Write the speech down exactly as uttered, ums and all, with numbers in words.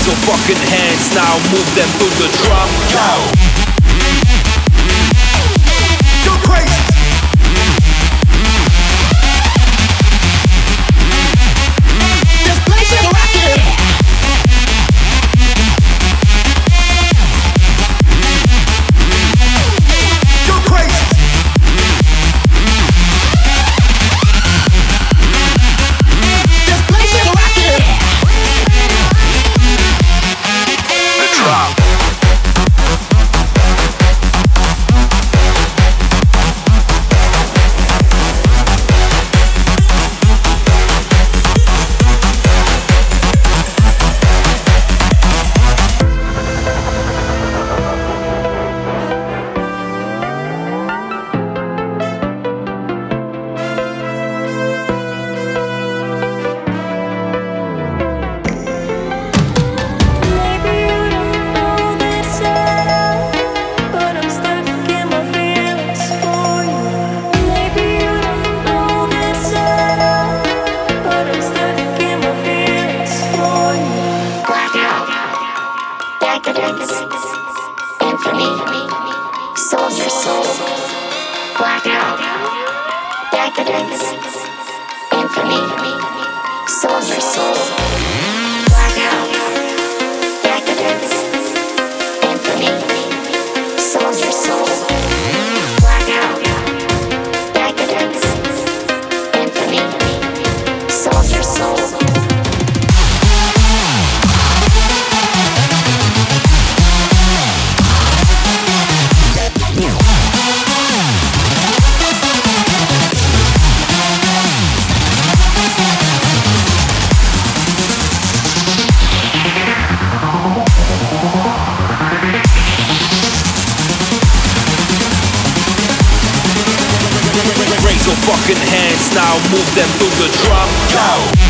Raise your fucking hands now, move them to the drum. Go! Go crazy! This place is rockin'. Go crazy! This place is rockin'. The drop. Infamy, sold your soul. Blackout, decadence. Infamy, sold your soul. Blackout, decadence. Infamy, sold your soul. Blackout, decadence. Infamy, sold your soul. Raise your fucking hands now, move them to the drum. Go!